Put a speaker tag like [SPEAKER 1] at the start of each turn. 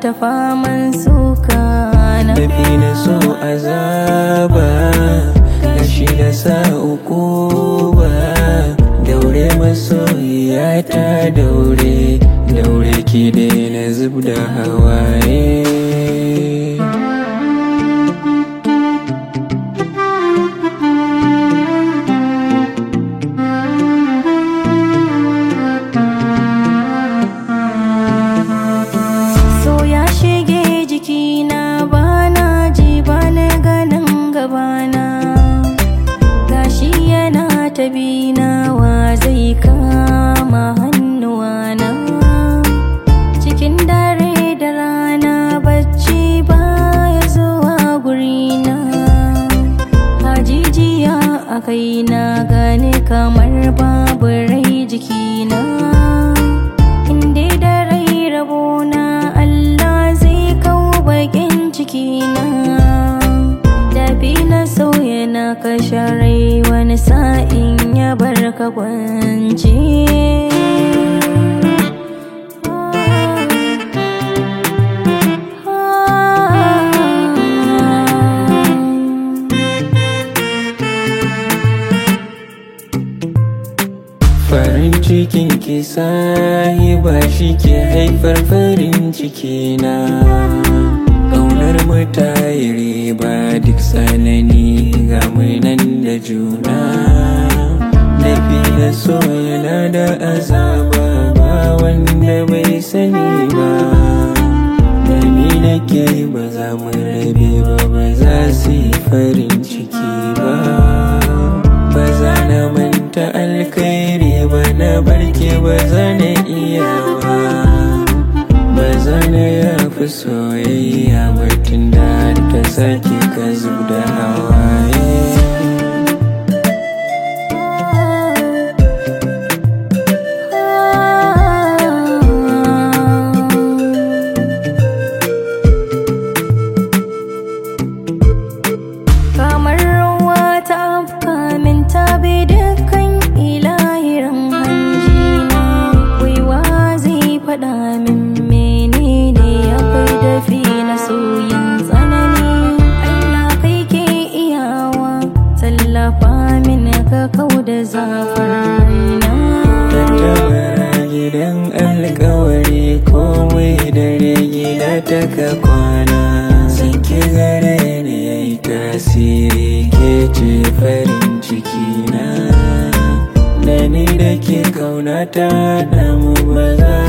[SPEAKER 1] ta faman suka na.
[SPEAKER 2] Tafi na so azaba gashi da sa uku ba. Daure masoyiya ta daure, daure ki daina zub da hawaye.
[SPEAKER 1] Tabina wa zai kama hannuwana cikin dare da rana, bacci baya zuwa gurina. Hajijiya a kaina gane kamar babu rai jikina. Inde da rai rabona Allah zai kawo bakin cikina. Dabi na sauya na kashe rai wani sa'in ya bar ka kwance.
[SPEAKER 2] Farin cikin ki sahiba shi ke haifar farin cikina. Ƙaunar mu ta yi riba duk tsanani ga mu nan da juna. Nafi na so yana da azaba ba wanda bai sani ba. Da ni nake ba za mu rabe ba, ba za su yi farin ciki ba. Ba za na manta alkhairi ba na barke, ba za na iya ba. Ba za na yafi soyayya ba tun da ta sake ka zub da hawaye.
[SPEAKER 1] Kamar ruwa ta afka min ta bi dukkan ilahirin hanjina. Waiwa zai faɗa min menene ya kai dafi na soyin tsanani. Allah kai ke iyawa, tallafa min ka kau da zafin raina.
[SPEAKER 2] Tattabara gidan alkawari komai dare gida ta ka kwana. Sanki gare ni yayi tasiri ke ce farin cikina. Da ni da ke kaunata da mu ba za